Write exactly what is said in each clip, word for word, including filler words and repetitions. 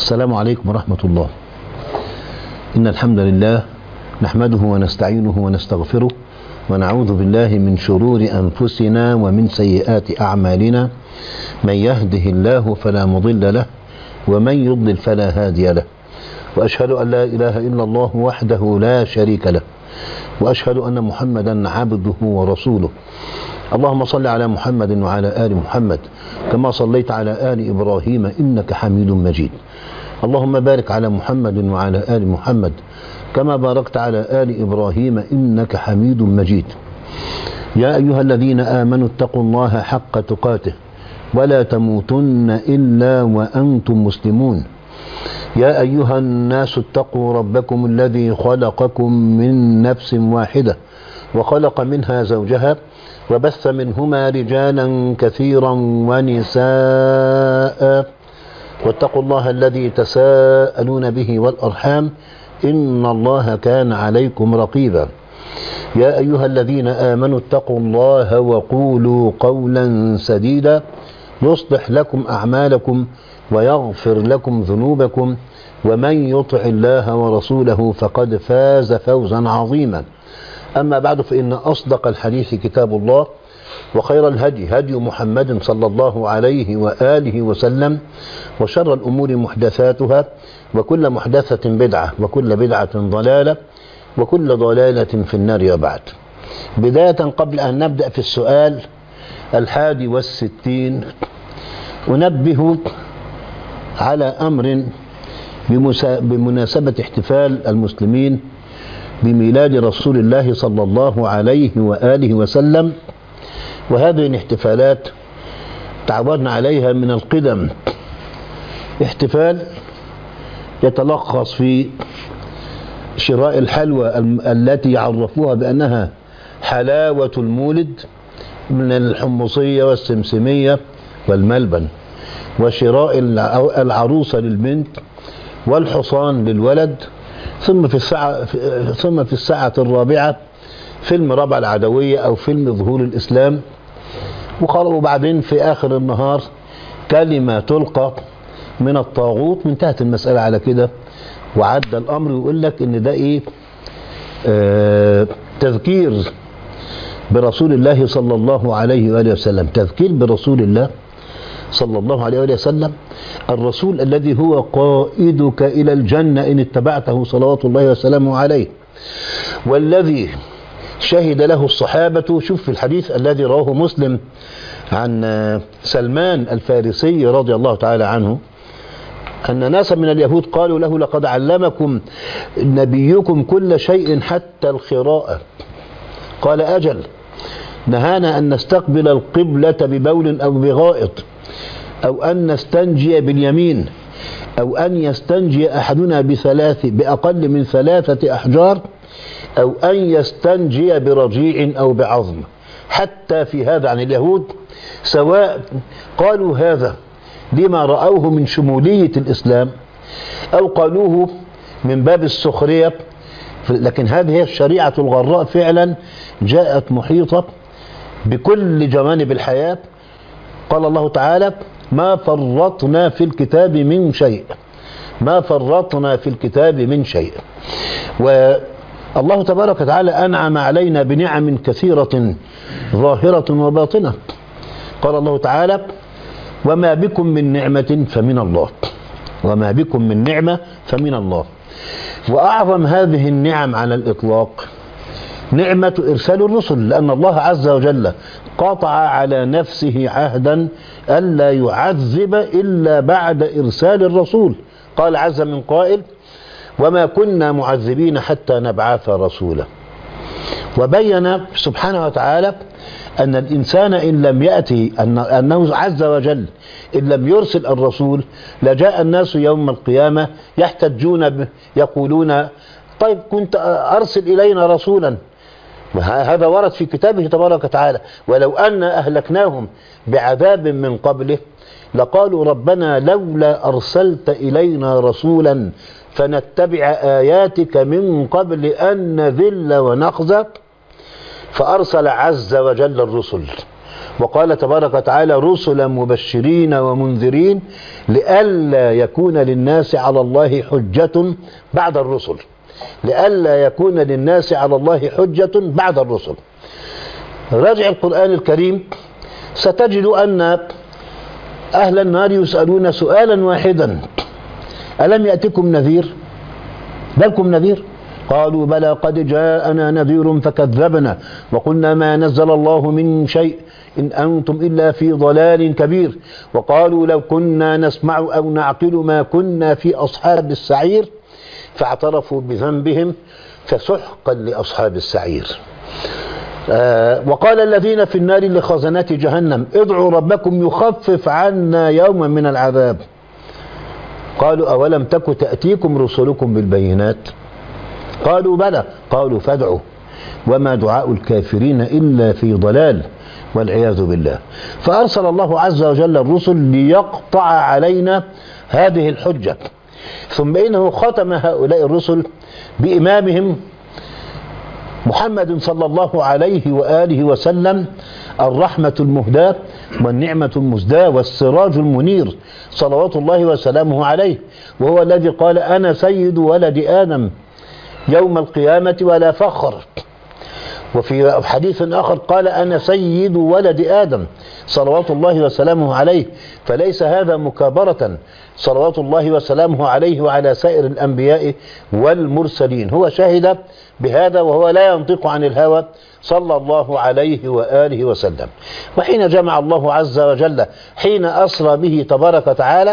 السلام عليكم ورحمة الله. إن الحمد لله نحمده ونستعينه ونستغفره ونعوذ بالله من شرور أنفسنا ومن سيئات أعمالنا، من يهده الله فلا مضل له ومن يضلل فلا هادي له، وأشهد أن لا إله إلا الله وحده لا شريك له، وأشهد أن محمدا عبده ورسوله. اللهم صل على محمد وعلى آل محمد كما صليت على آل إبراهيم إنك حميد مجيد. اللهم بارك على محمد وعلى آل محمد كما باركت على آل إبراهيم إنك حميد مجيد. يا أيها الذين آمنوا اتقوا الله حق تقاته ولا تموتن إلا وأنتم مسلمون. يا أيها الناس اتقوا ربكم الذي خلقكم من نفس واحدة وخلق منها زوجها وبث منهما رجالا كثيرا ونساء، واتقوا الله الذي تساءلون به والأرحام إن الله كان عليكم رقيبا. يا أيها الذين آمنوا اتقوا الله وقولوا قولا سديدا يصلح لكم أعمالكم ويغفر لكم ذنوبكم، ومن يطع الله ورسوله فقد فاز فوزا عظيما. أما بعد، فإن أصدق الحديث كتاب الله، وخير الهدي هدي محمد صلى الله عليه وآله وسلم، وشر الأمور محدثاتها، وكل محدثة بدعة، وكل بدعة ضلالة، وكل ضلالة في النار. وبعد، بداية قبل أن نبدأ في السؤال الحادي والستين أنبه على أمر بمناسبة احتفال المسلمين بميلاد رسول الله صلى الله عليه وآله وسلم، وهذه الاحتفالات تعودنا عليها من القدم. احتفال يتلخص في شراء الحلوى التي عرفوها بأنها حلاوة المولد من الحمصية والسمسمية والملبن، وشراء العروسة للبنت والحصان للولد، ثم في الساعة ثم في الساعة الرابعة فيلم ربع العدوية أو فيلم ظهور الإسلام، وبعدين في آخر النهار كلمة تلقى من الطاغوت. انتهت المسألة على كده، وعدى الأمر ويقول لك إن ده إيه؟ آه تذكير برسول الله صلى الله عليه وآله وسلم، تذكير برسول الله صلى الله عليه وآله وسلم، الرسول الذي هو قائدك إلى الجنة إن اتبعته صلوات الله وسلامه عليه، والذي شهد له الصحابة. شوف في الحديث الذي رواه مسلم عن سلمان الفارسي رضي الله تعالى عنه أن ناسا من اليهود قالوا له: لقد علمكم نبيكم كل شيء حتى الخراءة. قال: أجل، نهانا أن نستقبل القبلة ببول أو بغائط، أو أن نستنجي باليمين، أو أن يستنجي أحدنا بثلاث بأقل من ثلاثة أحجار، أو أن يستنجي برجيع أو بعظم. حتى في هذا عن اليهود، سواء قالوا هذا لما رأوه من شمولية الإسلام أو قالوه من باب السخرية، لكن هذه هي الشريعة الغراء فعلا، جاءت محيطة بكل جوانب الحياة. قال الله تعالى: ما فرطنا في الكتاب من شيء، ما فرطنا في الكتاب من شيء. والله تبارك وتعالى أنعم علينا بنعم كثيرة ظاهرة وباطنة. قال الله تعالى: وما بكم من نعمة فمن الله، وما بكم من نعمة فمن الله. وأعظم هذه النعم على الإطلاق نعمة إرسال الرسل، لأن الله عز وجل قطع على نفسه عهدا ألا يعذب إلا بعد إرسال الرسول. قال عز من قائل: وما كنا معذبين حتى نبعث رسولا. وبين سبحانه وتعالى أن الإنسان إن لم يأتي، أن أنه عز وجل إن لم يرسل الرسول لجاء الناس يوم القيامة يحتجون به، يقولون: طيب كنت أرسل إلينا رسولا. هذا ورد في كتابه تبارك وتعالى: ولو أن أهلكناهم بعذاب من قبله لقالوا ربنا لولا أرسلت إلينا رسولا فنتبع آياتك من قبل أن نذل ونخزى. فأرسل عز وجل الرسل وقال تبارك وتعالى رسلا مبشرين ومنذرين لئلا يكون للناس على الله حجة بعد الرسل، لئلا يكون للناس على الله حجة بعد الرسل. راجع القرآن الكريم ستجد أن أهل النار يسألون سؤالا واحدا: ألم يأتكم نذير؟ بلكم نذير؟ قالوا بلى قد جاءنا نذير فكذبنا وقلنا ما نزل الله من شيء إن أنتم إلا في ضلال كبير، وقالوا لو كنا نسمع أو نعقل ما كنا في أصحاب السعير، فاعترفوا بذنبهم فسحقا لأصحاب السعير. آه وقال الذين في النار لخزنات جهنم ادعوا ربكم يخفف عنا يوما من العذاب، قالوا أولم تك تأتيكم رسلكم بالبينات؟ قالوا بلى، قالوا فادعوا وما دعاء الكافرين إلا في ضلال والعياذ بالله. فأرسل الله عز وجل الرسل ليقطع علينا هذه الحجة، ثم إنه ختم هؤلاء الرسل بإمامهم محمد صلى الله عليه وآله وسلم الرحمة المهداة والنعمة المزداة والسراج المنير صلوات الله وسلامه عليه، وهو الذي قال أنا سيد ولد آدم يوم القيامة ولا فخر. وفي حديث آخر قال أنا سيد ولد آدم صلوات الله وسلامه عليه، فليس هذا مكابرة صلوات الله وسلامه عليه وعلى سائر الأنبياء والمرسلين، هو شهد بهذا وهو لا ينطق عن الهوى صلى الله عليه وآله وسلم. وحين جمع الله عز وجل حين أسرى به تبارك وتعالى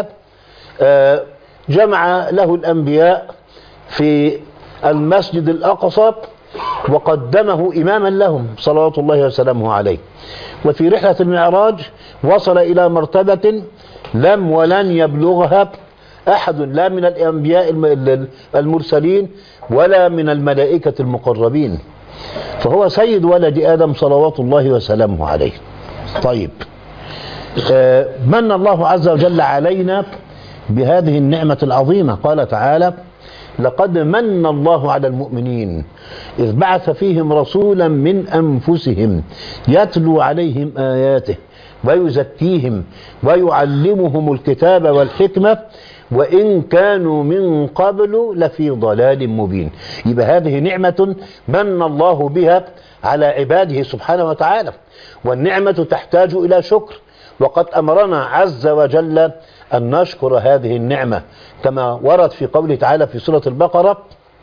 جمع له الأنبياء في المسجد الأقصى وقدمه إماما لهم صلوات الله وسلامه عليه. وفي رحلة المعراج وصل إلى مرتبة لم ولن يبلغها أحد لا من الأنبياء المرسلين ولا من الملائكة المقربين، فهو سيد ولد آدم صلوات الله وسلامه عليه. طيب، من الله عز وجل علينا بهذه النعمة العظيمة. قال تعالى لقد من الله على المؤمنين إذ بعث فيهم رسولا من أنفسهم يتلو عليهم آياته ويزكيهم ويعلمهم الكتاب والحكمة وإن كانوا من قبل لفي ضلال مبين. يبقى هذه نعمة من الله بها على عباده سبحانه وتعالى، والنعمة تحتاج إلى شكر، وقد أمرنا عز وجل أن نشكر هذه النعمة كما ورد في قوله تعالى في سورة البقرة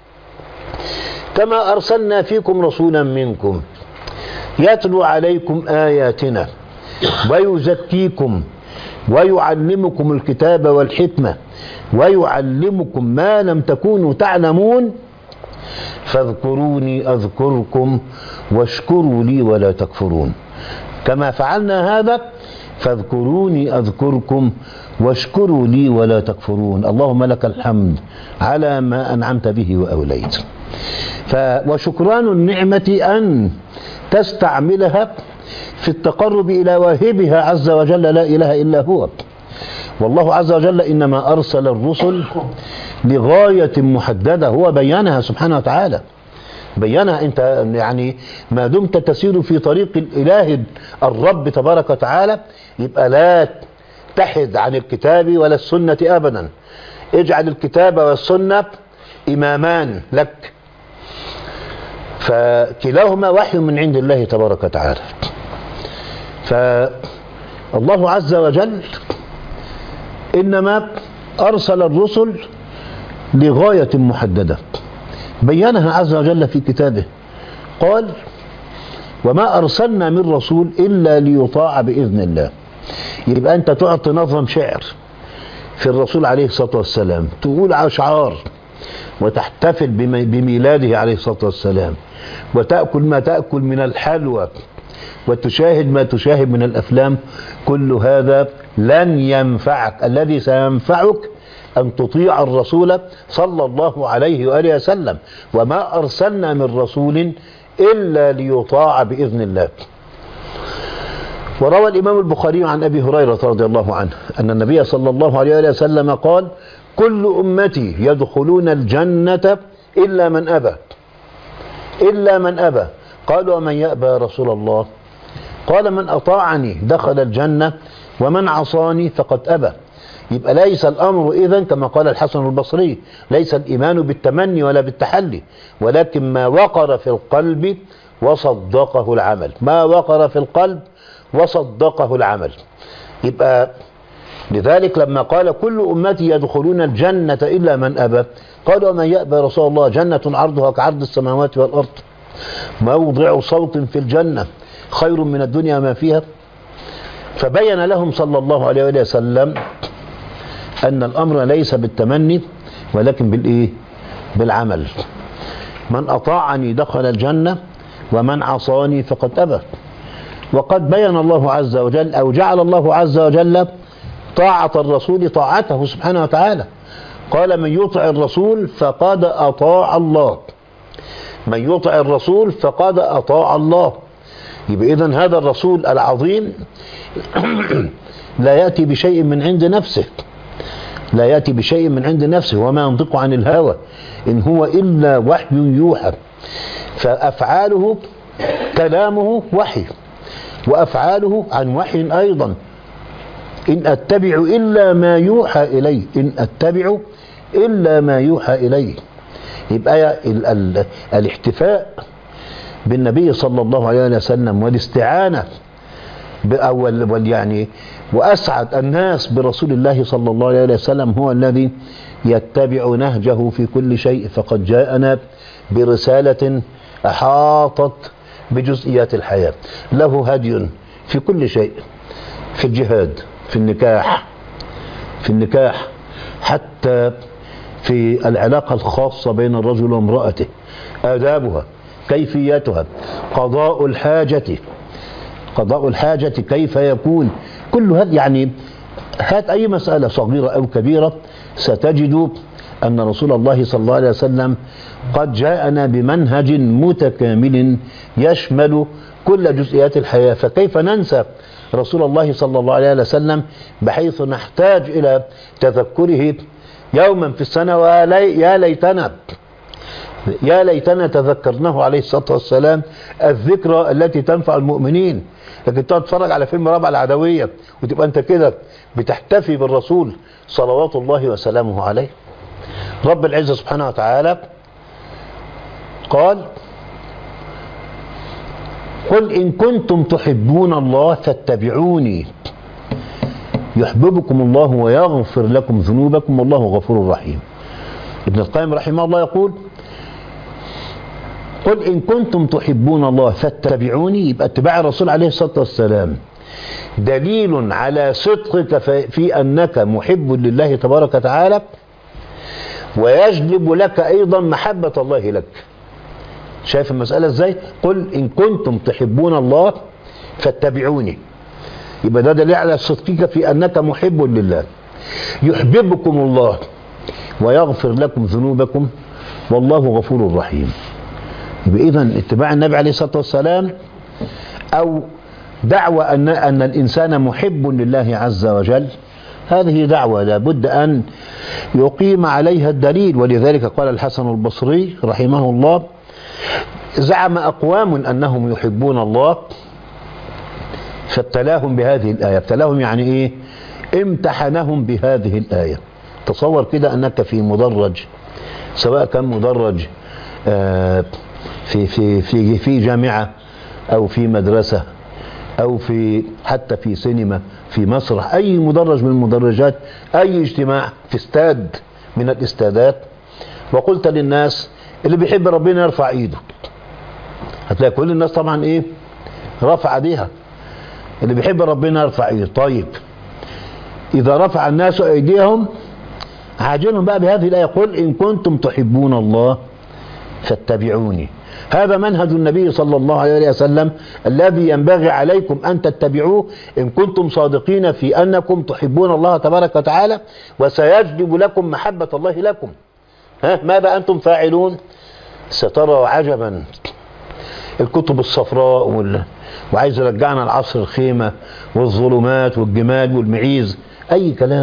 كما أرسلنا فيكم رسولا منكم يتلو عليكم آياتنا ويزكيكم ويعلمكم الكتاب والحكمة ويعلمكم ما لم تكونوا تعلمون فاذكروني أذكركم واشكروا لي ولا تكفرون. كما فعلنا هذا فاذكروني أذكركم واشكروا لي ولا تكفرون. اللهم لك الحمد على ما أنعمت به وأوليت. وشكران النعمة أن تستعملها في التقرب إلى واهبها عز وجل لا إله إلا هو. والله عز وجل إنما أرسل الرسل لغاية محددة هو بيانها سبحانه وتعالى، بيانها. أنت يعني ما دمت تسير في طريق الإله الرب تبارك وتعالى يبقى لا تحد عن الكتاب ولا السنة أبدا، اجعل الكتاب والسنة إمامان لك، فكلاهما وحي من عند الله تبارك وتعالى. فالله عز وجل إنما أرسل الرسل لغاية محددة بيانها عز وجل في كتابه. قال وما أرسلنا من رسول إلا ليطاع بإذن الله. يبقى أنت تقعد تنظم شعر في الرسول عليه الصلاة والسلام، تقول أشعار وتحتفل بميلاده عليه الصلاة والسلام، وتأكل ما تأكل من الحلوى وتشاهد ما تشاهد من الأفلام، كل هذا لن ينفعك. الذي سينفعك أن تطيع الرسول صلى الله عليه وآله وسلم. وما أرسلنا من رسول إلا ليطاع بإذن الله. وروى الإمام البخاري عن أبي هريرة رضي الله عنه أن النبي صلى الله عليه وآله وسلم قال كل أمتي يدخلون الجنة إلا من أبى إلا من أبى. قالوا ومن يأبى يا رسول الله؟ قال من أطاعني دخل الجنة ومن عصاني فقد أبى. يبقى ليس الأمر إذن كما قال الحسن البصري، ليس الإيمان بالتمني ولا بالتحلي، ولكن ما وقر في القلب وصدقه العمل، ما وقر في القلب وصدقه العمل. يبقى لذلك لما قال كل أمتي يدخلون الجنة إلا من أبى، قالوا ومن يأبى رسول الله؟ جنة عرضها كعرض السماوات والأرض، موضع صوت في الجنة خير من الدنيا ما فيها. فبين لهم صلى الله عليه وسلم أن الأمر ليس بالتمني ولكن بالإيه؟ بالعمل. من أطاعني دخل الجنة ومن عصاني فقد أبى. وقد بين الله عز وجل أو جعل الله عز وجل طاعة الرسول طاعته سبحانه وتعالى. قال من يطع الرسول فقد أطاع الله، من يطع الرسول فقد أطاع الله. يبقى إذن هذا الرسول العظيم لا يأتي بشيء من عند نفسه، لا يأتي بشيء من عند نفسه، وما ينطق عن الهوى إن هو إلا وحي يوحى. فأفعاله كلامه وحي، وأفعاله عن وحي أيضا. إن أتبع إلا ما يوحى إلي، إن أتبع إلا ما يوحى إلي. يبقى ال ال الاحتفاء بالنبي صلى الله عليه وسلم والاستعانة بأول يعني وأسعد الناس برسول الله صلى الله عليه وسلم هو الذي يتبع نهجه في كل شيء. فقد جاءنا برسالة أحاطت بجزئيات الحياة، له هدي في كل شيء، في الجهاد، في النكاح، في النكاح حتى في العلاقة الخاصة بين الرجل وامرأته، آدابها، كيفيتها، قضاء الحاجة، قضاء الحاجة كيف يكون، كل هذا يعني هات أي مسألة صغيرة أو كبيرة ستجد أن رسول الله صلى الله عليه وسلم قد جاءنا بمنهج متكامل يشمل كل جزئيات الحياة. فكيف ننسى رسول الله صلى الله عليه وسلم بحيث نحتاج إلى تذكره يوما في السنة؟ ويا ليتنا يا ليتنا تذكرناه عليه الصلاة والسلام الذكرى التي تنفع المؤمنين. لكن تتفرج على فيلم رابعة العدوية وتبقى أنت كده بتحتفي بالرسول صلوات الله وسلامه عليه. رب العزة سبحانه وتعالى قال قل إن كنتم تحبون الله فاتبعوني يحببكم الله ويغفر لكم ذنوبكم والله غفور رحيم. ابن القيم رحمه الله يقول قل إن كنتم تحبون الله فاتبعوني، يبقى اتباع الرسول عليه الصلاة والسلام دليل على صدقك في أنك محب لله تبارك وتعالى، ويجلب لك أيضا محبة الله لك. شايف المسألة ازاي؟ قل إن كنتم تحبون الله فاتبعوني، يبقى ده دليل على صدقك في أنك محب لله. يحببكم الله ويغفر لكم ذنوبكم والله غفور رحيم. يبقى إذن اتباع النبي عليه الصلاة والسلام أو دعوة أن, أن الإنسان محب لله عز وجل، هذه دعوة لابد أن يقيم عليها الدليل. ولذلك قال الحسن البصري رحمه الله زعم أقوام أنهم يحبون الله فابتلاهم بهذه الآية. ابتلاهم يعني إيه؟ امتحنهم بهذه الآية. تصور كده أنك في مدرج، سواء كان مدرج آه في في في في جامعة أو في مدرسة أو في حتى في سينما، في مسرح، أي مدرج من المدرجات، أي اجتماع، في استاد من الاستادات، وقلت للناس اللي بيحب ربنا يرفع ايده، هتلاقي كل الناس طبعا ايه؟ رفع ايديها. اللي بيحب ربنا يرفع ايده. طيب اذا رفع الناس ايديهم عاجلهم بقى بهذه الايه قل ان كنتم تحبون الله فاتبعوني. هذا منهج النبي صلى الله عليه وسلم الذي ينبغي عليكم أن تتبعوه إن كنتم صادقين في أنكم تحبون الله تبارك وتعالى، وسيجلب لكم محبة الله لكم. ها ماذا أنتم فاعلون؟ سترى عجبا. الكتب الصفراء وال... وعايز يرجعنا العصر الخيمة والظلمات والجمال والمعيز، أي كلام.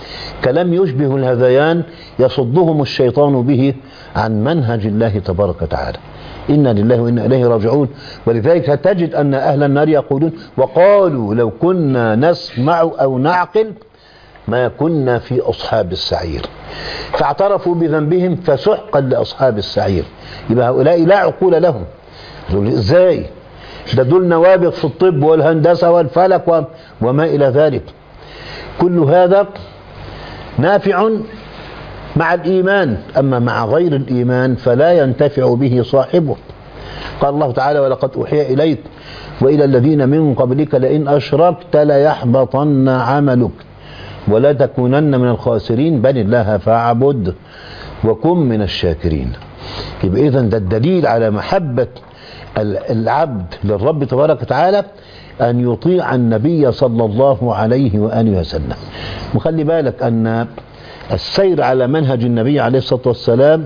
كلام يشبه الهذيان يصدهم الشيطان به عن منهج الله تبارك وتعالى. إنا لله وإنا إليه راجعون. ولذلك تجد أن أهل النار يقولون وقالوا لو كنا نسمع أو نعقل ما كنا في أصحاب السعير، فاعترفوا بذنبهم فسحقا لأصحاب السعير. يبقى هؤلاء لا عقول لهم. دول إزاي؟ ده دول نوابغ في الطب والهندسة والفلك وما إلى ذلك. كل هذا نافع مع الإيمان، أما مع غير الإيمان فلا ينتفع به صاحبه. قال الله تعالى ولقد أوحي إليك وإلى الذين من قبلك لئن أشركت ليحبطن عملك ولا تكونن من الخاسرين بل الله فاعبد وكن من الشاكرين. يبقى إذن ده الدليل على محبة العبد للرب تبارك وتعالى أن يطيع النبي صلى الله عليه وآله وسلم. وخلي بالك أن السير على منهج النبي عليه الصلاة والسلام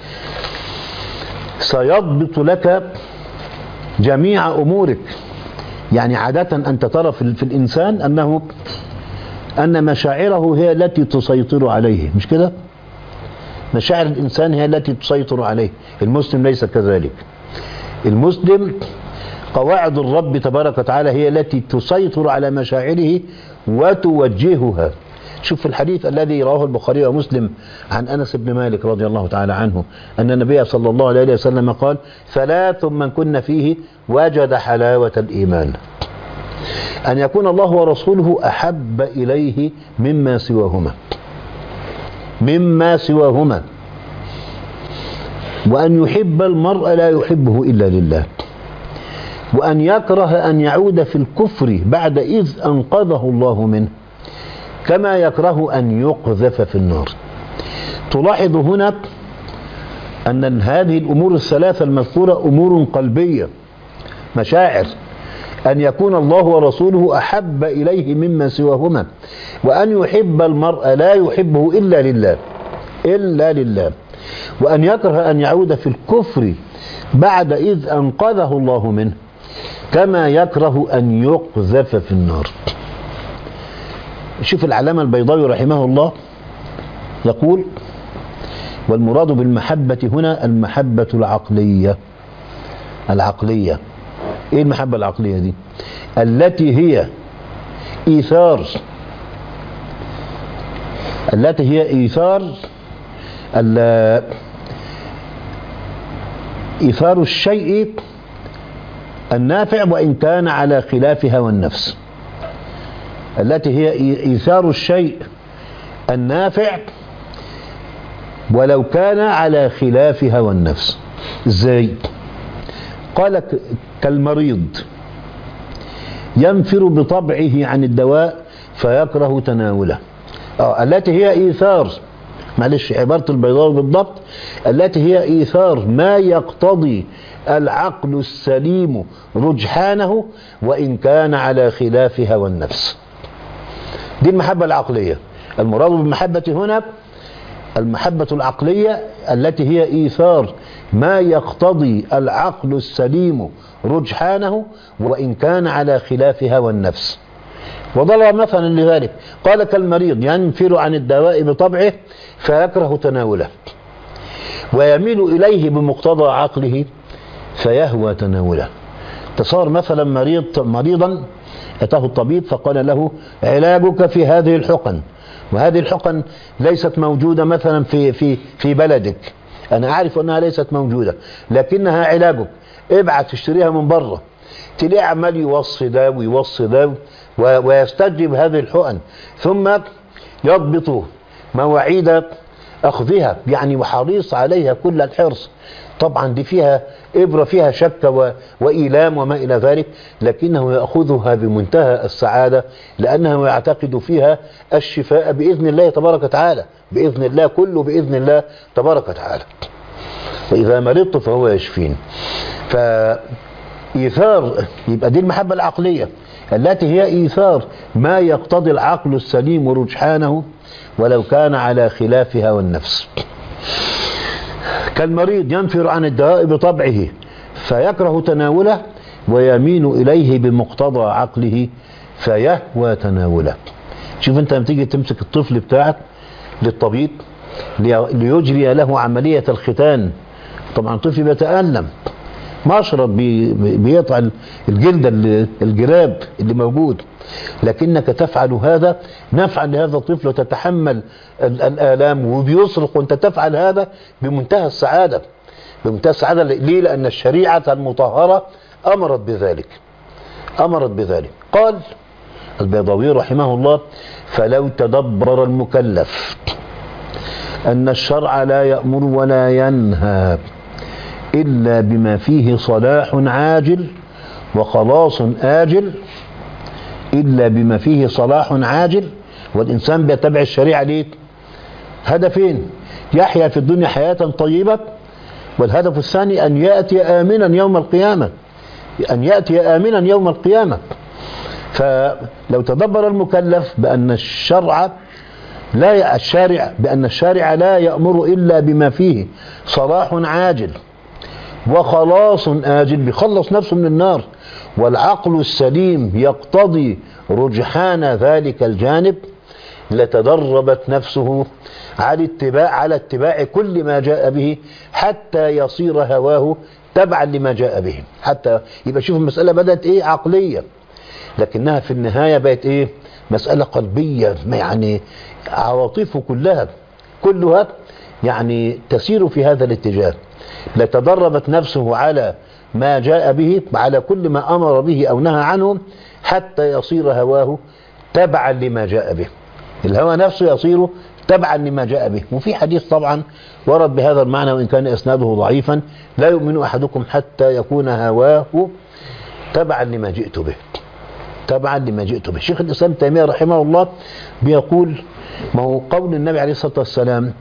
سيضبط لك جميع أمورك. يعني عادة أنت ترى في الإنسان أنه أن مشاعره هي التي تسيطر عليه، مش كده؟ مشاعر الإنسان هي التي تسيطر عليه. المسلم ليس كذلك. المسلم قواعد الرب تبارك وتعالى هي التي تسيطر على مشاعره وتوجهها. شوف في الحديث الذي رواه البخاري ومسلم عن أنس بن مالك رضي الله تعالى عنه أن النبي صلى الله عليه وسلم قال ثلاث من كن فيه وجد حلاوة الإيمان: أن يكون الله ورسوله أحب إليه مما سواهما مما سواهما وأن يحب المرء لا يحبه إلا لله، وأن يكره أن يعود في الكفر بعد إذ أنقذه الله منه، كما يكره أن يقذف في النار. تلاحظ هنا أن هذه الأمور الثلاثة المذكورة أمور قلبية، مشاعر. أن يكون الله ورسوله أحب إليه مما سواهما، وأن يحب المرء لا يحبه إلا لله إلا لله، وأن يكره أن يعود في الكفر بعد إذ أنقذه الله منه، كما يكره أن يقذف في النار. شوف العلامة البيضاوي رحمه الله يقول: والمراد بالمحبة هنا المحبة العقلية. العقلية ايه المحبة العقلية دي؟ التي هي إيثار التي هي إيثار إيثار الشيء النافع وإن كان على خلاف هوى النفس. التي هي إيثار الشيء النافع ولو كان على خلاف هوى النفس. ازاي؟ قال كالمريض ينفر بطبعه عن الدواء فيكره تناوله. اه التي هي إيثار، معلش عبارة البيضاوي بالضبط، التي هي إيثار ما يقتضي العقل السليم رجحانه وإن كان على خلاف هوى النفس. دي المحبة العقلية. المراد بالمحبة هنا المحبة العقلية التي هي إيثار ما يقتضي العقل السليم رجحانه وإن كان على خلاف هوى النفس. وضرب مثلا لذلك قال كالمريض ينفر عن الدواء بطبعه فيكره تناوله ويميل إليه بمقتضى عقله فيهوى تناوله. تصور مثلا مريض مريضا أتاه الطبيب فقال له علاجك في هذه الحقن، وهذه الحقن ليست موجودة مثلا في في في بلدك، أنا أعرف أنها ليست موجودة لكنها علاجك، ابعت تشتريها من بره. تلاقي عمال يوصي ده ويوصي ده ويستجلب هذه الحقن، ثم يضبط مواعيد أخذها، يعني وحريص عليها كل الحرص. طبعا دي فيها إبرة فيها شك وإيلام وما إلى ذلك، لكنه يأخذها بمنتهى السعادة لأنه يعتقد فيها الشفاء بإذن الله تبارك وتعالى، بإذن الله كله بإذن الله تبارك وتعالى. وإذا مرضت فهو يشفين. فإيثار يبقى دي المحبة العقلية التي هي إيثار ما يقتضي العقل السليم رجحانه ولو كان على خلاف هوى النفس. كالمريض ينفر عن الدواء بطبعه فيكره تناوله ويميل إليه بمقتضى عقله فيهوى تناوله. شوف انت لما تيجي تمسك الطفل بتاعك للطبيب ليجري له عملية الختان، طبعا الطفل بيتألم، مشرط بي بيقطع الجلد الجراب اللي موجود، لكنك تفعل هذا نفعا لهذا الطفل وتتحمل الآلام وبيصرخ وانت تفعل هذا بمنتهى السعادة، بمنتهى السعادة. ليه؟ لأن الشريعة المطهرة أمرت بذلك، أمرت بذلك. قال البيضاوي رحمه الله: فلو تدبر المكلف أن الشرع لا يأمر ولا ينهى إلا بما فيه صلاح عاجل وخلاص آجل، إلا بما فيه صلاح عاجل، والإنسان بيتبع الشريعة ليه؟ هدفين: يحيا في الدنيا حياة طيبة، والهدف الثاني أن يأتي آمنا يوم القيامة، أن يأتي آمنا يوم القيامة. فلو تدبر المكلف بأن الشرع لا الشارع بأن الشارع لا يأمر إلا بما فيه صلاح عاجل وخلاص آجل، بيخلص نفسه من النار، والعقل السليم يقتضي رجحان ذلك الجانب، لتدربت نفسه على اتباع على اتباع كل ما جاء به حتى يصير هواه تبعا لما جاء به. حتى يبقى شوف المسألة بدأت ايه؟ عقلية، لكنها في النهاية بقت ايه؟ مسألة قلبية، يعني عواطفه كلها كلها يعني تسير في هذا الاتجاه. لتدربت نفسه على ما جاء به، على كل ما أمر به أو نهى عنه، حتى يصير هواه تبعا لما جاء به. الهوى نفسه يصير تبعا لما جاء به. وفي حديث طبعا ورد بهذا المعنى وإن كان إسناده ضعيفا: لا يؤمن أحدكم حتى يكون هواه تبعا لما جئت به، تبعا لما جئت به. شيخ الإسلام ابن تيمية رحمه الله بيقول: ما هو قول النبي عليه الصلاة والسلام: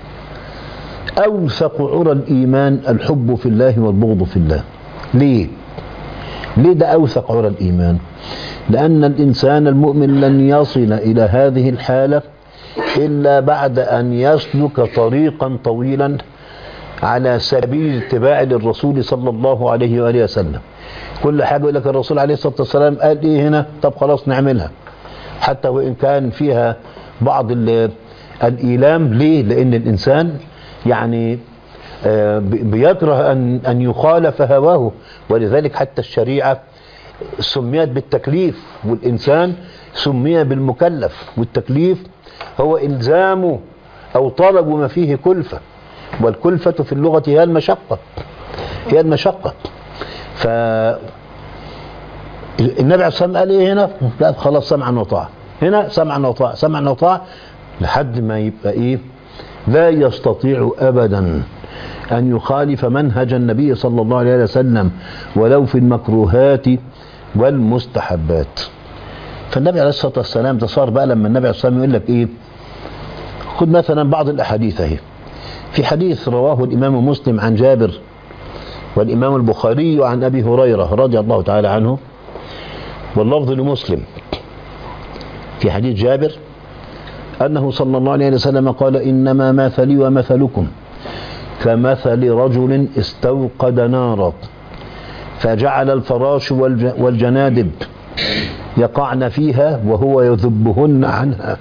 أوثق عرى الإيمان الحب في الله والبغض في الله. ليه؟ ليه ده أوثق عرى الإيمان؟ لأن الإنسان المؤمن لن يصل إلى هذه الحالة إلا بعد أن يسلك طريقا طويلا على سبيل الاتباع للرسول صلى الله عليه وآله وسلم. كل حاجة يقول لك الرسول عليه الصلاة والسلام قال إيه هنا، طب خلاص نعملها، حتى وإن كان فيها بعض الإيلام. ليه؟ لأن الإنسان يعني بيكره أن أن يخالف هواه، ولذلك حتى الشريعة سميت بالتكليف، والإنسان سمي بالمكلف. والتكليف هو إلزام أو طلب ما فيه كلفة، والكلفة في اللغة هي المشقة، هي المشقة. فالنبي عليه الصلاة والسلام قال إيه هنا؟ لا خلاص سمعا وطاعة، هنا سمعا وطاعة، سمعا وطاعة، لحد ما يبقى إيه؟ لا يستطيع أبدا أن يخالف منهج النبي صلى الله عليه وسلم ولو في المكروهات والمستحبات. فالنبي عليه الصلاة والسلام ده صار بقى لما النبي عليه الصلاة والسلام يقول لك إيه؟ خد مثلا بعض الأحاديث اهي. في حديث رواه الإمام مسلم عن جابر والإمام البخاري عن أبي هريرة رضي الله تعالى عنه، واللفظ لمسلم في حديث جابر أنه صلى الله عليه وسلم قال: إنما مثلي ومثلكم كمثل رجل استوقد نارا فجعل الفراش والجنادب يقعن فيها وهو يذبهن عنها،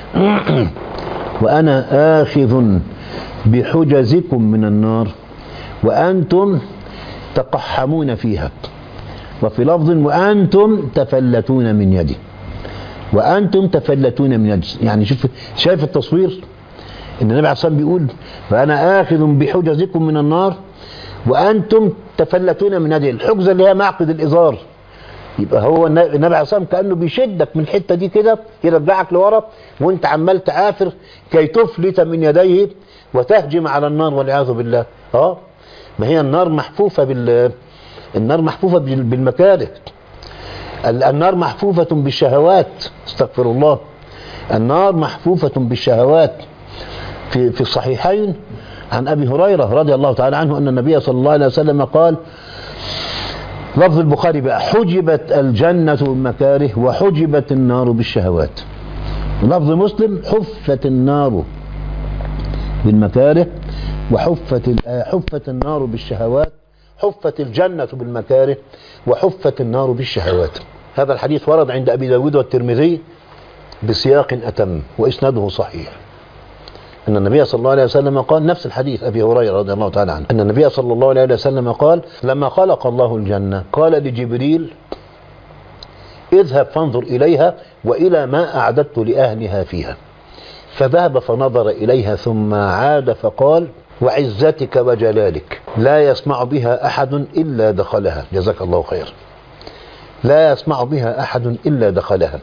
وأنا آخذ بحجزكم من النار وأنتم تقحمون فيها، وفي لفظ: وأنتم تفلتون من يدي، وأنتم تفلتون من يدي. يعني شوف، شايف التصوير؟ إن النبي عليه الصلاة والسلام بيقول: فأنا آخذ بحجزكم من النار وأنتم تفلتون من يدي. الحجزة اللي هي معقد الإزار. يبقى هو النبي عليه الصلاة والسلام كأنه بيشدك من الحتة دي كده يرجعك لورا، وانت عمال تعافر كي تفلت من يديه وتهجم على النار والعياذ بالله. اه ما هي النار محفوفة بال النار محفوفة بالمكاره، النار محفوفة بالشهوات، استغفر الله. النار محفوفة بالشهوات. في في الصحيحين عن أبي هريرة رضي الله تعالى عنه أن النبي صلى الله عليه وسلم قال، لفظ البخاري بقى: حجبت الجنة بالمكاره وحجبت النار بالشهوات. لفظ مسلم: حفت النار بالمكاره وحفت حفت النار بالشهوات، حفت الجنة بالمكاره وحفت النار بالشهوات. هذا الحديث ورد عند أبي داود والترمذي بسياق أتم وإسناده صحيح أن النبي صلى الله عليه وسلم قال نفس الحديث أبي هريرة رضي الله تعالى عنه أن النبي صلى الله عليه وسلم قال لما خلق الله الجنة قال لجبريل اذهب فانظر إليها وإلى ما أعددت لأهلها فيها، فذهب فنظر إليها ثم عاد فقال وعزتك وجلالك لا يسمع بها أحد إلا دخلها. جزاك الله خير. لا يسمع بها أحد إلا دخلها.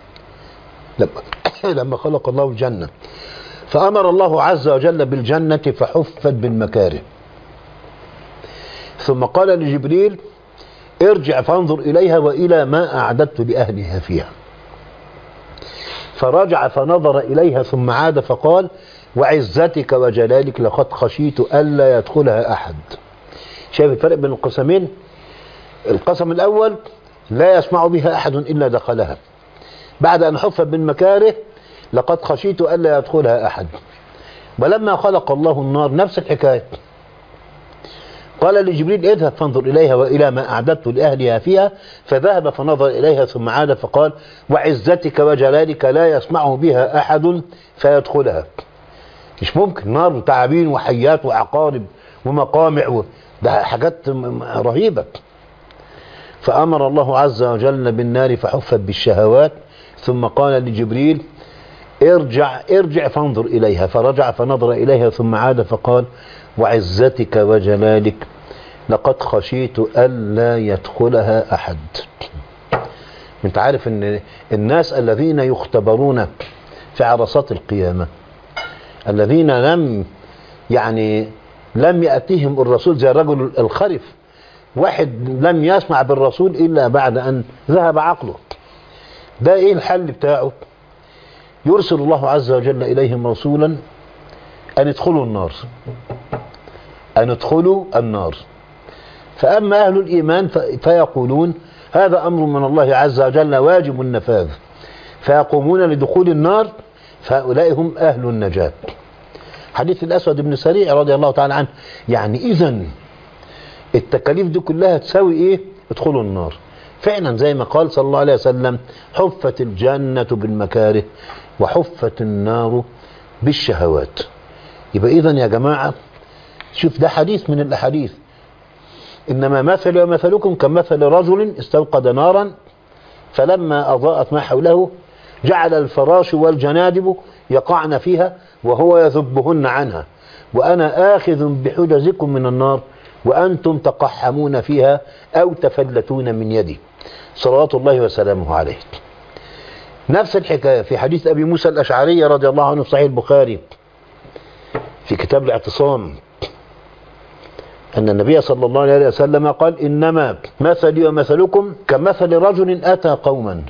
لما خلق الله الجنة فأمر الله عز وجل بالجنة فحفت بالمكاره، ثم قال لجبريل ارجع فانظر إليها وإلى ما أعددت لأهلها فيها، فرجع فنظر إليها ثم عاد فقال وعزتك وجلالك لقد خشيت ألا يدخلها أحد. شايف الفرق بين القسمين؟ القسم الأول لا يسمع بها أحد إلا دخلها، بعد أن حفت بالمكاره لقد خشيت ألا يدخلها أحد. ولما خلق الله النار نفس الحكاية، قال لجبريل اذهب فانظر إليها وإلى ما أعددت لأهلها فيها، فذهب فنظر إليها ثم عاد فقال وعزتك وجلالك لا يسمع بها أحد فيدخلها. مش ممكن، نار وتعابين وحيات وعقارب ومقامع و... ده حاجات رهيبة. فأمر الله عز وجل بالنار فحفت بالشهوات، ثم قال لجبريل ارجع ارجع فانظر إليها، فرجع فنظر إليها ثم عاد فقال وعزتك وجلالك لقد خشيت ألا يدخلها أحد. انت عارف ان الناس الذين يختبرون في عرصات القيامة، الذين لم يعني لم يأتيهم الرسول زي الرجل الخرف، واحد لم يسمع بالرسول إلا بعد أن ذهب عقله، ده ايه الحل بتاعه؟ يرسل الله عز وجل إليهم رسولا أن ادخلوا النار، أن ادخلوا النار. فأما أهل الإيمان فيقولون هذا أمر من الله عز وجل واجب النفاذ، فيقومون لدخول النار، فهؤلاء هم أهل النجاة. حديث الأسود بن سريع رضي الله تعالى عنه. يعني إذن التكاليف دي كلها تساوي إيه؟ ادخلوا النار. فعلا زي ما قال صلى الله عليه وسلم حفت الجنة بالمكاره وحفت النار بالشهوات. يبقى إذن يا جماعة شوف ده حديث من الأحاديث، إنما مثل ومثلكم كمثل رجل استوقد نارا فلما أضاءت ما حوله جعل الفراش والجنادب يقعن فيها وهو يذبهن عنها، وأنا آخذ بحجزكم من النار وأنتم تقحمون فيها أو تفلتون من يدي صلوات الله وسلامه عليه. نفس الحكاية في حديث أبي موسى الأشعري رضي الله عنه في صحيح البخاري في كتاب الاعتصام أن النبي صلى الله عليه وسلم قال إنما مثلي ومثلكم كمثل رجل أتى قوما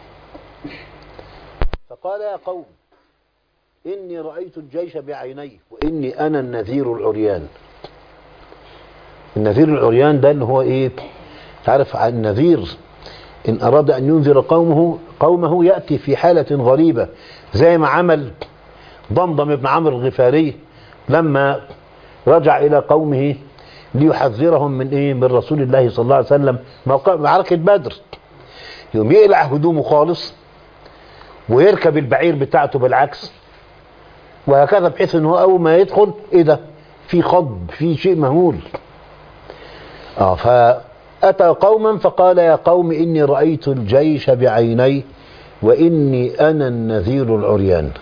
فقال يا قوم إني رأيت الجيش بعيني وإني أنا النذير العريان. النذير العريان ده اللي هو إيه؟ تعرف عن النذير إن أراد أن ينذر قومه قومه يأتي في حالة غريبة، زي ما عمل ضمضم بن عمرو الغفاري لما رجع إلى قومه ليحذرهم من إيه؟ من رسول الله صلى الله عليه وسلم موقع معركة بدر. يوم يقلع هدومه خالص ويركب البعير بتاعته بالعكس وهكذا، بحيث ان هو اول ما يدخل ايه ده؟ في خض، في شيء مهول. اه فاتى قوما فقال يا قوم اني رايت الجيش بعيني واني انا النذير العريان.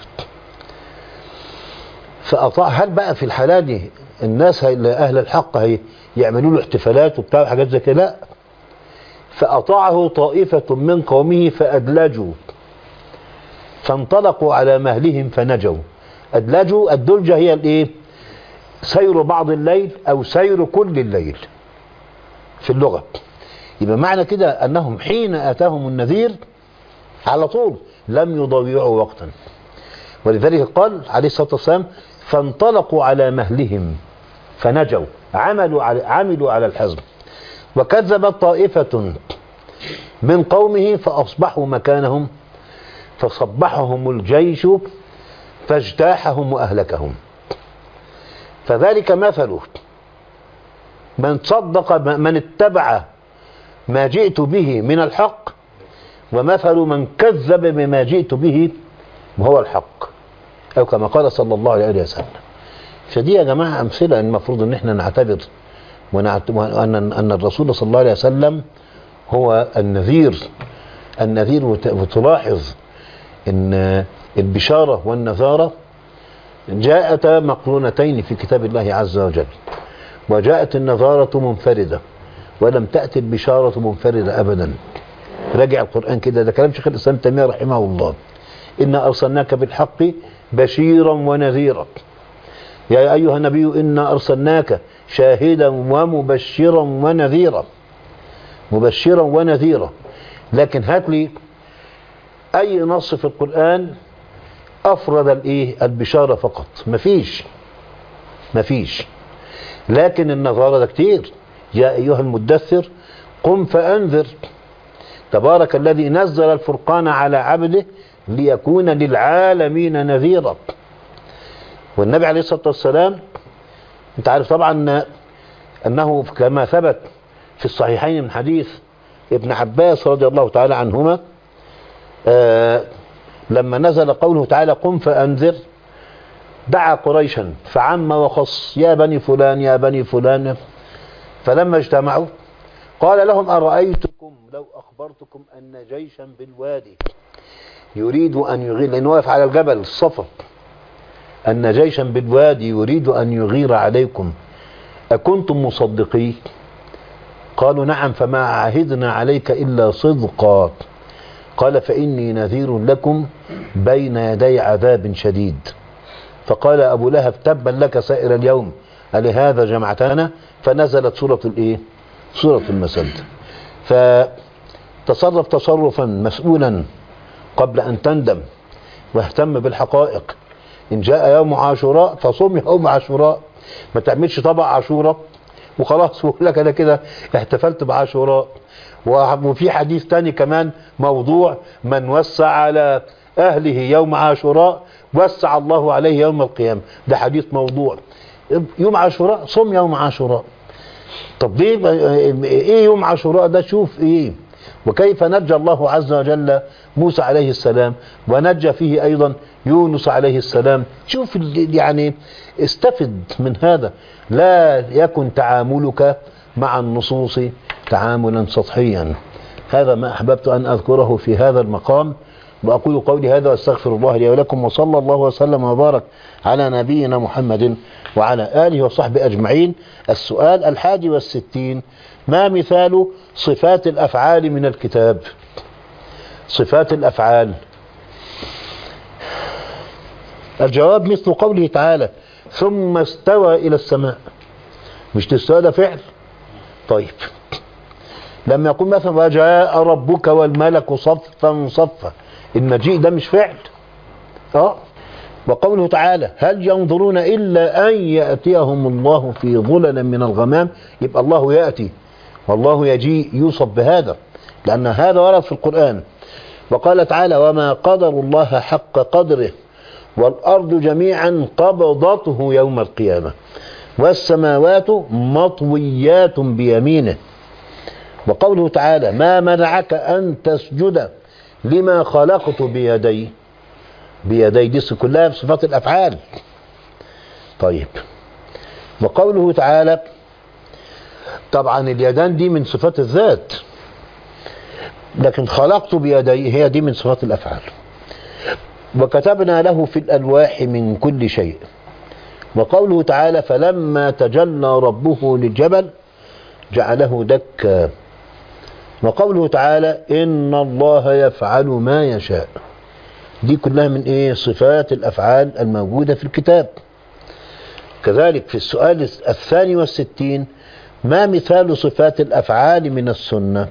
فاطاع. هل بقى في الحالة دي الناس اهل الحق هي يعملوا له احتفالات وبتاع حاجات زي كده؟ لا. فاطاعه طائفة من قومه فادلجوا فانطلقوا على مهلهم فنجوا. أدلجوا، الدلجة هي الايه؟ سير بعض الليل او سير كل الليل في اللغة. يبقى معنى كده انهم حين اتاهم النذير على طول لم يضيعوا وقتا، ولذلك قال عليه الصلاة والسلام فانطلقوا على مهلهم فنجوا، عملوا على عملوا على الحزم. وكذبت طائفة من قومه فاصبحوا مكانهم فصبحهم الجيش فاجتاحهم وأهلكهم. فذلك مثله من صدق من اتبع ما جئت به من الحق ومثل من كذب بما جئت به وهو الحق، أو كما قال صلى الله عليه وسلم. فدي يا جماعة أمثلة المفروض أن احنا نعتبر وأن أن الرسول صلى الله عليه وسلم هو النذير النذير وتلاحظ أن البشارة والنذارة جاءتا مقرونتين في كتاب الله عز وجل، وجاءت النذارة منفردة ولم تأتي البشارة منفردة أبدا. راجع القرآن كده، ده كلام شيخ الإسلام تيمية رحمه الله. إنا أرسلناك بالحق بشيرا ونذيرا، يا أيها النبي إنا أرسلناك شاهدا ومبشرا ونذيرا، مبشرا ونذيرا. لكن هات لي أي نص في القرآن أفرد الإيه البشارة فقط، مفيش مفيش. لكن النظارة ده كتير، يا أيها المدثر قم فأنذر، تبارك الذي نزل الفرقان على عبده ليكون للعالمين نذيرا. والنبي عليه الصلاة والسلام انت عارف طبعا أنه كما ثبت في الصحيحين من حديث ابن عباس رضي الله تعالى عنهما، آه لما نزل قوله تعالى قم فأنذر دعا قريشا فعم وخص يا بني فلان يا بني فلان، فلما اجتمعوا قال لهم أرأيتكم لو أخبرتكم أن جيشا بالوادي يريد أن يغير، لأنه واقف على الجبل الصفا، أن جيشا بالوادي يريد أن يغير عليكم أكنتم مصدقين؟ قالوا نعم، فما عهدنا عليك إلا صدقا. قال فإني نذير لكم بين يدي عذاب شديد. فقال أبو لهب تبا لك سائر اليوم ألهذا جمعتنا؟ فنزلت سورة الإيه؟ سورة المسد. فتصرف تصرفا مسؤولا قبل أن تندم، واهتم بالحقائق. إن جاء يوم عاشوراء فصوم يوم عاشوراء، ما تعملش طبق عاشوراء وخلاص ويقول لك أنا كده احتفلت بعاشوراء. وفي حديث تاني كمان موضوع من وسع على أهله يوم عاشوراء وسع الله عليه يوم القيامة، ده حديث موضوع. يوم عاشوراء صوم يوم عاشوراء. طب ليه ايه يوم عاشوراء ده؟ شوف ايه وكيف نجى الله عز وجل موسى عليه السلام، ونجى فيه ايضا يونس عليه السلام. شوف يعني استفد من هذا، لا يكن تعاملك مع النصوص تعاملا سطحيا. هذا ما احببت ان اذكره في هذا المقام، وأقول قولي هذا واستغفر الله لي ولكم، وصلى الله وسلم وبارك على نبينا محمد وعلى آله وصحبه أجمعين. السؤال الحادي والستين: ما مثال صفات الأفعال من الكتاب؟ صفات الأفعال. الجواب مثل قوله تعالى ثم استوى إلى السماء. مش تستوى ده فعل؟ طيب لما يقول مثلا وجاء ربك والملك صفا صفا، المجيء ده مش فعل؟ اه. وقوله تعالى هل ينظرون إلا أن يأتيهم الله في ظلل من الغمام، يبقى الله يأتي والله يجيء يوصف بهذا، لأن هذا ورد في القرآن. وقال تعالى وما قدر الله حق قدره والأرض جميعا قبضته يوم القيامة والسماوات مطويات بيمينه. وقوله تعالى ما منعك أن تسجد لما خلقت بيدي، بيدي دي كلها بصفات الأفعال. طيب وقوله تعالى طبعا اليدان دي من صفات الذات، لكن خلقت بيدي هي دي من صفات الأفعال. وكتبنا له في الألواح من كل شيء. وقوله تعالى فلما تجلى ربه للجبل جعله دكا. وقوله تعالى إن الله يفعل ما يشاء. دي كلها من إيه؟ صفات الأفعال الموجودة في الكتاب. كذلك في السؤال الثاني والستين ما مثال صفات الأفعال من السنة؟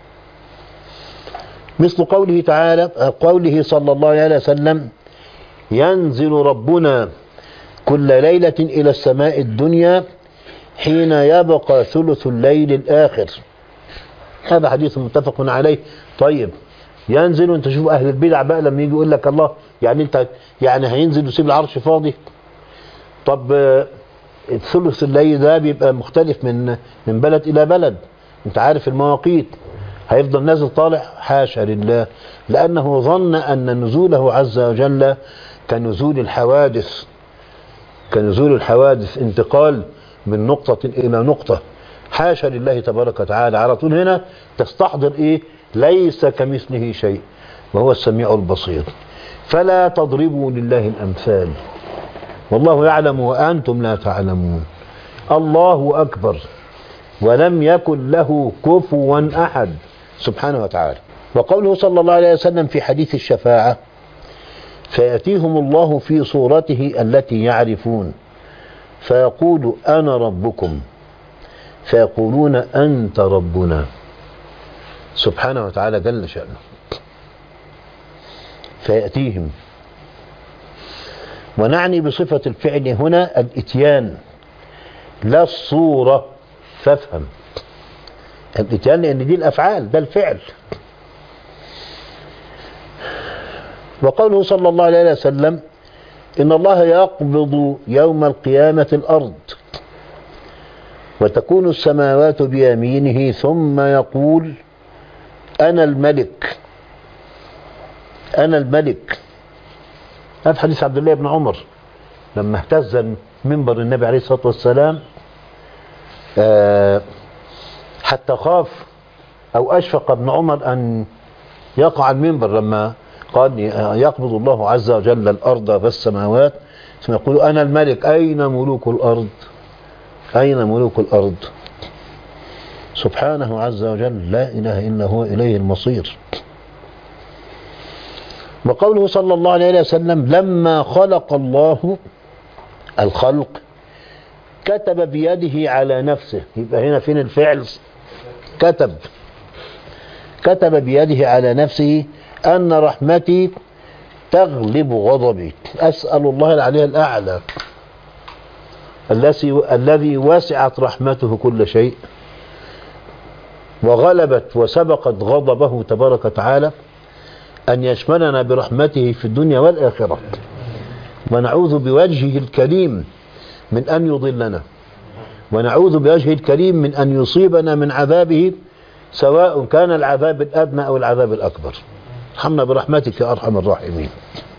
مثل قوله تعالى قوله صلى الله عليه وسلم ينزل ربنا كل ليلة إلى السماء الدنيا حين يبقى ثلث الليل الآخر. هذا حديث متفق عليه. طيب ينزل، انت شوف اهل البدع بقى لما يجي يقول لك الله يعني انت يعني هينزل ويسيب العرش فاضي؟ طب ثلث الليل ده بيبقى مختلف من من بلد الى بلد، انت عارف المواقيت. هيفضل نازل طالع؟ حاشا لله، لأنه ظن أن نزوله عز وجل كنزول الحوادث، كنزول الحوادث، انتقال من نقطة إلى نقطة. حاشا لله تبارك وتعالى. على طول هنا تستحضر إيه؟ ليس كمثله شيء وهو السميع البصير. فلا تضربوا لله الأمثال، والله يعلم وأنتم لا تعلمون. الله أكبر، ولم يكن له كفوا أحد سبحانه وتعالى. وقوله صلى الله عليه وسلم في حديث الشفاعة: فيأتيهم الله في صورته التي يعرفون فيقول أنا ربكم فيقولون أنت ربنا، سبحانه وتعالى جل شأنه. فيأتيهم، ونعني بصفة الفعل هنا الإتيان لا الصورة، فافهم الإتيان لأن دي الأفعال، ده الفعل. وقوله صلى الله عليه وسلم: إن الله يقبض يوم القيامة الأرض وتكون السماوات بيمينه ثم يقول أنا الملك أنا الملك. هذا حديث عبد الله بن عمر لما اهتز منبر النبي عليه الصلاة والسلام حتى خاف أو أشفق ابن عمر أن يقع المنبر، لما قال يقبض الله عز وجل الأرض والسماوات ثم يقول أنا الملك، أين ملوك الأرض؟ أين ملوك الأرض؟ سبحانه عز وجل لا إله إلا هو، إليه المصير. وقوله صلى الله عليه وسلم: لما خلق الله الخلق كتب بيده على نفسه. يبقى هنا فين الفعل؟ كتب كتب بيده على نفسه أن رحمتي تغلب غضبي. أسأل الله العلي الأعلى الذي وسعت رحمته كل شيء وغلبت وسبقت غضبه تبارك وتعالى أن يشملنا برحمته في الدنيا والآخرة، ونعوذ بوجهه الكريم من أن يضلنا، ونعوذ بوجهه الكريم من أن يصيبنا من عذابه، سواء كان العذاب الأدنى أو العذاب الأكبر. ارحمنا برحمتك يا أرحم الراحمين.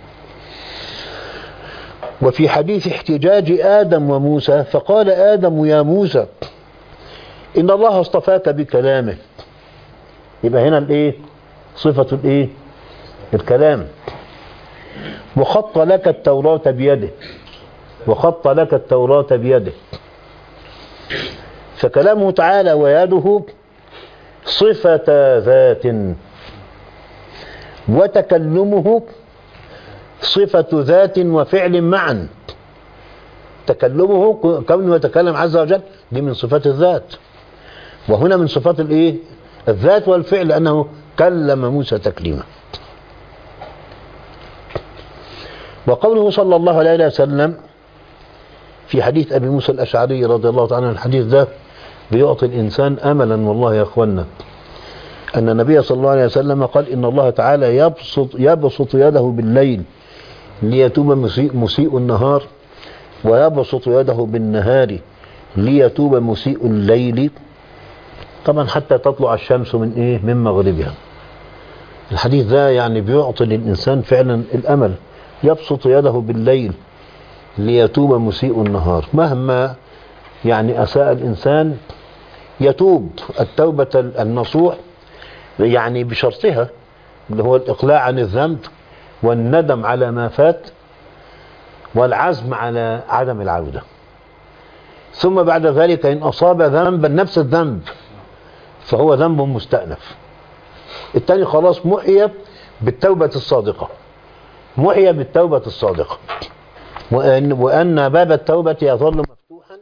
وفي حديث احتجاج آدم وموسى فقال آدم يا موسى إن الله اصطفاك بكلامه. يبقى هنا الايه؟ صفة الايه؟ الكلام. وخط لك التوراة بيده وخط لك التوراة بيده. فكلامه تعالى ويده صفة ذات، وتكلمه صفة ذات وفعل معا. تكلمه كونه يتكلم عز وجل دي من صفات الذات، وهنا من صفات الايه؟ الذات والفعل، لأنه كلم موسى تكليما. وقوله صلى الله عليه وسلم في حديث أبي موسى الأشعري رضي الله تعالى عنه، الحديث ده بيعطي الإنسان أملا والله يا أخوانا، أن النبي صلى الله عليه وسلم قال إن الله تعالى يبسط, يبسط يده بالليل ليتوب مسيء, مسيء النهار، ويبسط يده بالنهار ليتوب مسيء الليل، طبعا حتى تطلع الشمس من إيه؟ من مغربها. الحديث ده يعني بيعطي للإنسان فعلا الأمل. يبسط يده بالليل ليتوب مسيء النهار، مهما يعني أساء الإنسان يتوب التوبة النصوح، يعني بشرطها اللي هو الإقلاع عن الذنب والندم على ما فات والعزم على عدم العودة. ثم بعد ذلك إن أصاب ذنبا نفس الذنب فهو ذنب مستأنف. الثاني خلاص محي بالتوبة الصادقة، محي بالتوبة الصادقة. وأن, وأن باب التوبة يظل مفتوحا.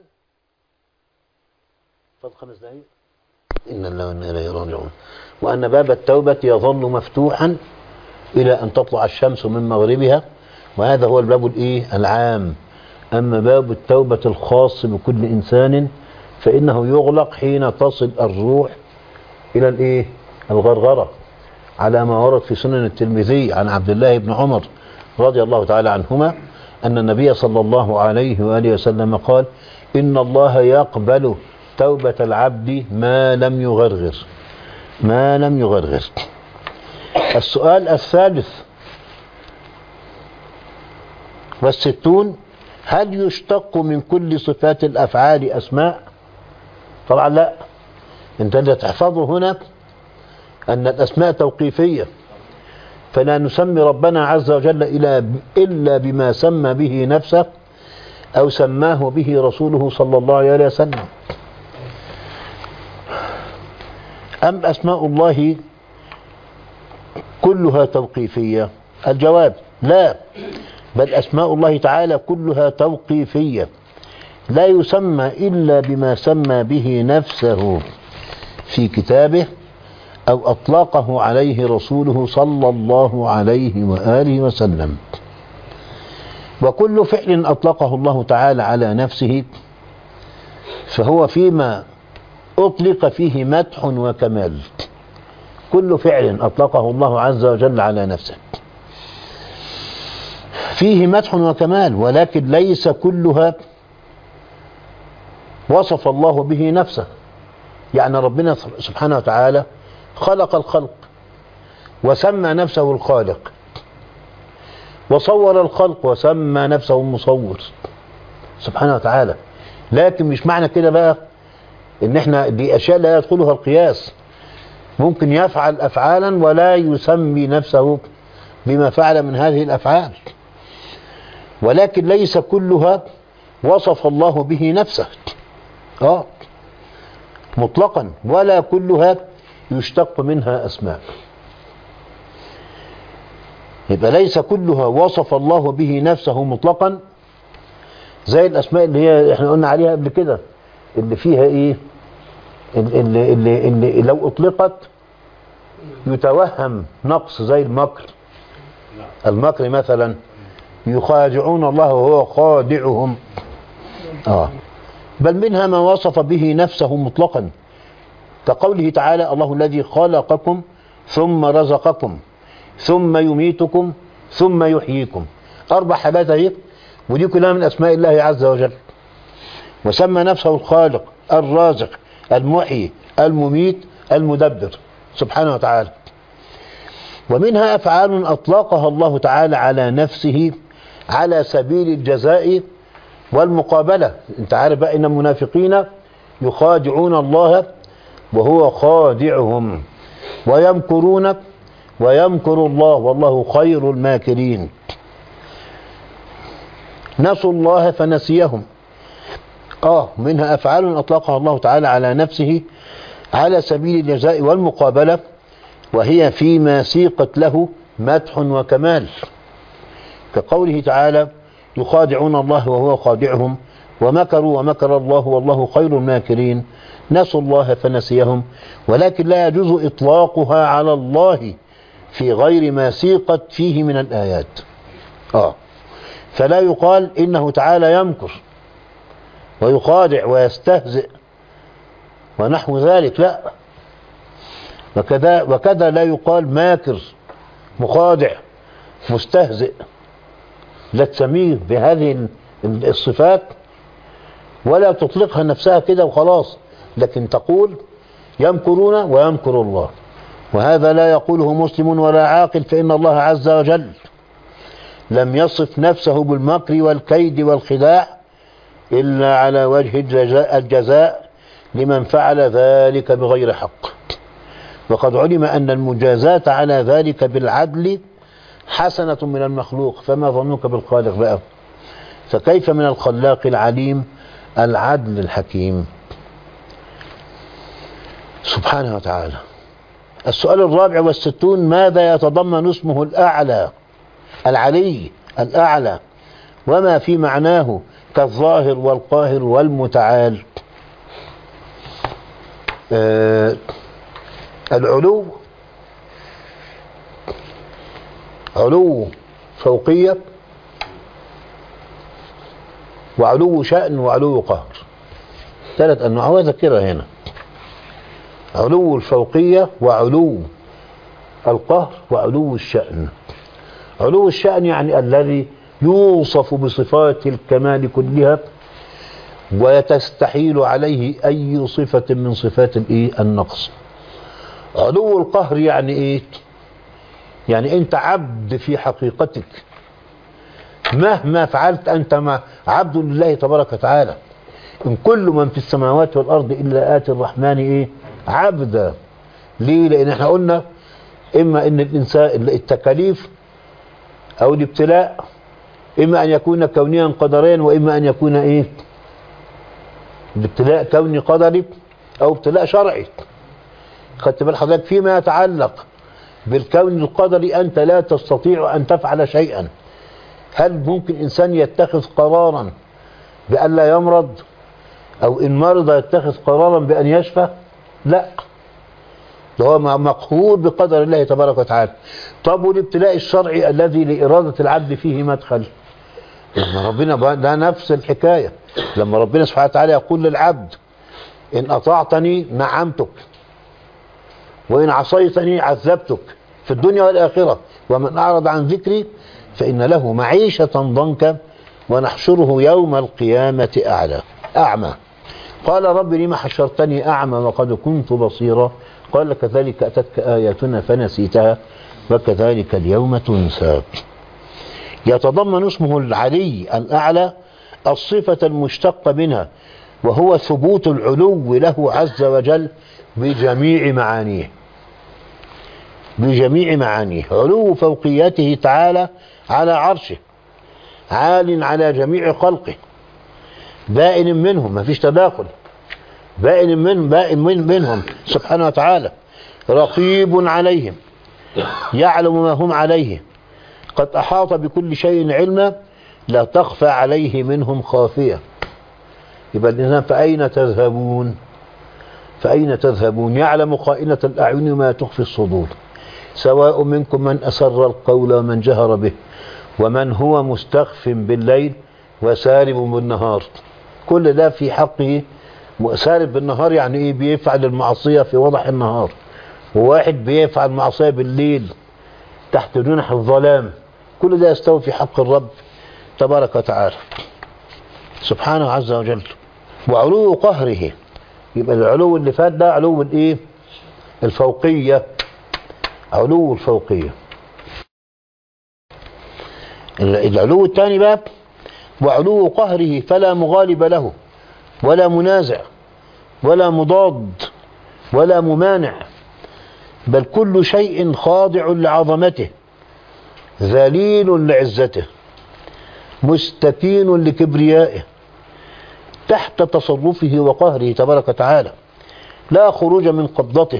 فضل خمس دقائق. إن الله وإنا إليه راجعون. وأن باب التوبة يظل مفتوحا إلى أن تطلع الشمس من مغربها، وهذا هو الباب الإيه؟ العام. أما باب التوبة الخاص بكل إنسان فإنه يغلق حين تصل الروح إلى الإيه؟ الغرغرة، على ما ورد في سنن الترمذي عن عبد الله بن عمر رضي الله تعالى عنهما أن النبي صلى الله عليه وآله وسلم قال إن الله يقبل توبة العبد ما لم يغرغر. ما لم يغرغر. السؤال الثالث والستون: هل يشتق من كل صفات الأفعال أسماء؟ طبعا لا. انت اللي تحفظه هنا أن الأسماء توقيفية، فلا نسمي ربنا عز وجل إلا بما سمى به نفسه أو سماه به رسوله صلى الله عليه وسلم. أم أسماء الله كلها توقيفية؟ الجواب لا، بل أسماء الله تعالى كلها توقيفية، لا يسمى إلا بما سمى به نفسه في كتابه أو أطلقه عليه رسوله صلى الله عليه وآله وسلم. وكل فعل أطلقه الله تعالى على نفسه فهو فيما أطلق فيه مدح وكمال. كل فعل أطلقه الله عز وجل على نفسه فيه مدح وكمال، ولكن ليس كلها وصف الله به نفسه. يعني ربنا سبحانه وتعالى خلق الخلق وسمى نفسه الخالق، وصور الخلق وسمى نفسه المصور سبحانه وتعالى. لكن مش معنى كده بقى ان احنا دي اشياء لا يدخلها القياس. ممكن يفعل افعالا ولا يسمي نفسه بما فعل من هذه الافعال، ولكن ليس كلها وصف الله به نفسه اه مطلقا، ولا كلها يشتق منها اسماء. يبقى ليس كلها وصف الله به نفسه مطلقا، زي الاسماء اللي هي احنا قلنا عليها قبل كده، اللي فيها ايه، اللي, اللي, اللي لو اطلقت يتوهم نقص، زي المكر. المكر مثلا: يخادعون الله وهو خادعهم. اه بل منها ما وصف به نفسه مطلقا، كقوله تعالى: الله الذي خلقكم ثم رزقكم ثم يميتكم ثم يحييكم. أربع حالات اهي، ودي كلها من أسماء الله عز وجل. وسمى نفسه الخالق الرازق المحيي المميت المدبر سبحانه وتعالى. ومنها أفعال أطلقها الله تعالى على نفسه على سبيل الجزاء والمقابلة. انت عارف بقى إن المنافقين يخادعون الله وهو خادعهم، ويمكرون ويمكر الله والله خير الماكرين. نسوا الله فنسيهم. آه منها أفعال أطلقها الله تعالى على نفسه على سبيل الجزاء والمقابلة، وهي فيما سيقت له مدح وكمال، كقوله تعالى: يخادعون الله وهو خادعهم ومكروا ومكر الله والله خير الماكرين. نسوا الله فنسيهم، ولكن لا يجوز إطلاقها على الله في غير ما سيقت فيه من الآيات. آه فلا يقال إنه تعالى يمكر ويخادع ويستهزئ ونحو ذلك، لا. وكذا, وكذا لا يقال ماكر مخادع مستهزئ، لا تسميه بهذه الصفات ولا تطلقها نفسها كده وخلاص، لكن تقول يمكرون ويمكر الله. وهذا لا يقوله مسلم ولا عاقل، فإن الله عز وجل لم يصف نفسه بالمكر والكيد والخداع إلا على وجه الجزاء, الجزاء لمن فعل ذلك بغير حق. وقد علم أن المجازاة على ذلك بالعدل حسنة من المخلوق، فما ظنك بالخالق بقى؟ فكيف من الخلاق العليم العدل الحكيم سبحانه وتعالى. السؤال الرابع والستون: ماذا يتضمن اسمه الأعلى العلي الأعلى، وما في معناه كالظاهر والقاهر والمتعال؟ آه العلو علو فوقية، وعلو شأن، وعلو قهر. ثلاث أنواع وذكرها هنا: علو الفوقية، وعلو القهر، وعلو الشأن. علو الشأن يعني الذي يوصف بصفات الكمال كلها ويتستحيل عليه أي صفة من صفات النقص. علو القهر يعني ايه؟ يعني انت عبد في حقيقتك، مهما فعلت انت ما عبد لله تبارك وتعالى. ان كل من في السماوات والارض الا اتي الرحمن ايه؟ عبدا. ليه؟ لان احنا قلنا اما ان الانسان التكاليف او الابتلاء اما ان يكون كونيا قدريا، واما ان يكون ايه؟ الابتلاء كوني قدري او ابتلاء شرعي. خدت بال حضرتك؟ فيما يتعلق بالكون القدري انت لا تستطيع ان تفعل شيئا. هل ممكن انسان يتخذ قرارا بان لا يمرض، او ان مرض يتخذ قرارا بان يشفى؟ لا، ده هو مقهور بقدر الله تبارك وتعالى. طب والابتلاء الشرعي الذي لإرادة العبد فيه مدخل؟ لما ربنا ده نفس الحكاية، لما ربنا سبحانه وتعالى يقول للعبد إن أطعتني نعمتك وإن عصيتني عذبتك في الدنيا والآخرة ومن أعرض عن ذكري فإن له معيشة ضنكا ونحشره يوم القيامة أعلى أعمى. قال رب لما حشرتني أعمى وقد كنت بصيرا؟ قال كذلك أتتك آياتنا فنسيتها وكذلك اليوم تنسى. يتضمن اسمه العلي الأعلى الصفة المشتقة منها، وهو ثبوت العلو له عز وجل بجميع معانيه بجميع معانيه علو فوقيته تعالى على عرشه، عال على جميع خلقه، بائن منهم، ما فيش تداخل، بائن من بائن من منهم سبحانه وتعالى، رقيب عليهم يعلم ما هم عليه، قد أحاط بكل شيء علما لا تخفى عليه منهم خافية. يبقى الإنسان فأين تذهبون فأين تذهبون يعلم خائنة الأعين ما تخفي الصدور، سواء منكم من أسر القول ومن جهر به ومن هو مستخف بالليل وسارب بالنهار. كل ده في حقه. سارب بالنهار يعني ايه؟ بيفعل المعصية في وضح النهار، وواحد بيفعل المعصية بالليل تحت جنح الظلام. كل ده يستوي في حق الرب تبارك وتعالى سبحانه عز وجل. وعلو قهره، يبقى العلو اللي فات ده علو الايه؟ الفوقية، علو الفوقية. العلو الثاني بقى وعلو قهره فلا مغالب له ولا منازع ولا مضاد ولا ممانع، بل كل شيء خاضع لعظمته ذليل لعزته مستكين لكبريائه تحت تصرفه وقهره تبارك وتعالى، لا خروج من قبضته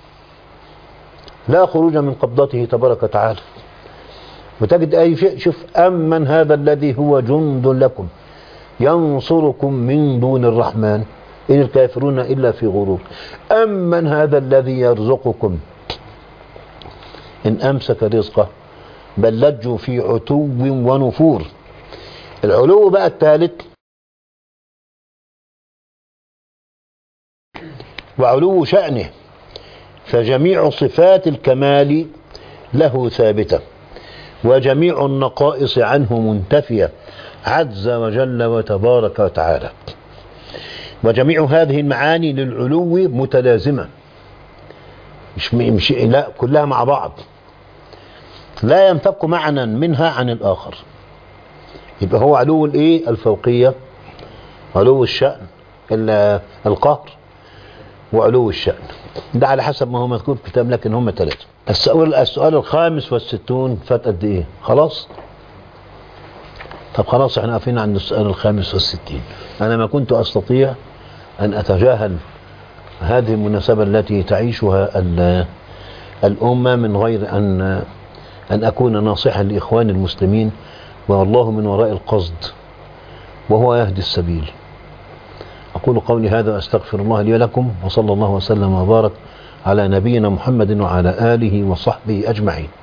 لا خروج من قبضته تبارك وتعالى. وتجد أي شيء، شوف أمن هذا الذي هو جند لكم ينصركم من دون الرحمن إن الكافرون إلا في غرور، أمن هذا الذي يرزقكم إن أمسك رزقه بل لجوا في عتو ونفور. العلو بقى الثالث وعلو شأنه، فجميع صفات الكمال له ثابتة وجميع النقائص عنه منتفية عز وجل وتبارك وتعالى. وجميع هذه المعاني للعلو متلازمة، مش مش لا كلها مع بعض، لا ينفك معنى منها عن الآخر. يبقى هو علو الايه؟ الفوقية، علو الشأن القهر، وعلو الشأن. ده على حسب ما هو مذكور في الكتاب، لكن هم ثلاثة. السؤال السؤال الخامس والستون فات قد ايه؟ خلاص؟ طب خلاص احنا قافين عند السؤال الخامس والستين. انا ما كنت استطيع ان اتجاهل هذه المناسبة التي تعيشها الأمة من غير ان ان اكون ناصحا لاخوان المسلمين، والله من وراء القصد وهو يهدي السبيل. أقول قولي هذا وأستغفر الله لي ولكم، وصلى الله وسلم وبارك على نبينا محمد وعلى آله وصحبه أجمعين.